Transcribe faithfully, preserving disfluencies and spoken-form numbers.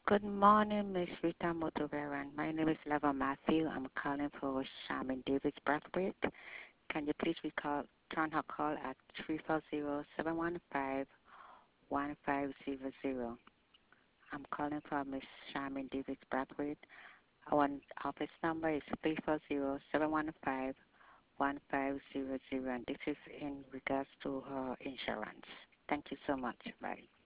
Good morning, Miss Rita Motoveran. My name is Leva Matthew. I'm calling for Shaman Davis Brathwaite. Can you please recall, turn her call at three four zero, seven one five, one five zero zero. I'm calling for Miss Shaman Davis Brathwaite. Our office number is three four zero, seven one five, one five zero zero, and this is in regards to her insurance. Thank you so much. Bye.